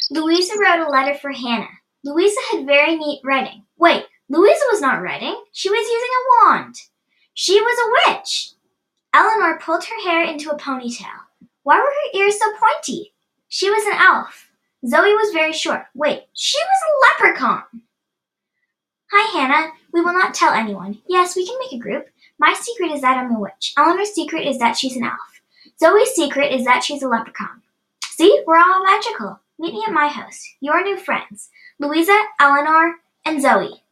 Louisa wrote a letter for Hannah. Louisa had very neat writing. Wait, Louisa was not writing. She was using a wand. She was a witch. Eleanor pulled her hair into a ponytail. Why were her ears so pointy? She was an elf. Zoe was very short. Wait, she was a leprechaun. Hi, Hannah. We will not tell anyone. Yes, we can make a group. My secret is that I'm a witch. Eleanor's secret is that she's an elf. Zoe's secret is that she's a leprechaun. See, we're all magical. Meet me at my house. Your new friends, Louisa, Eleanor, and Zoe.